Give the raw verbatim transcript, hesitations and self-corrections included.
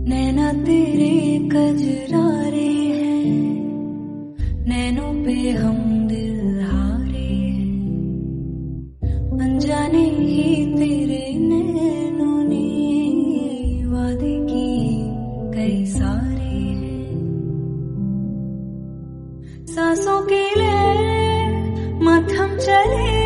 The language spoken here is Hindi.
नैना तेरे कजरारे हैं, नैनों पे हम दिल हारे हैं। अनजाने ही तेरे नैनों ने वादे किए कई सारे हैं। सांसों के लिए मथम चले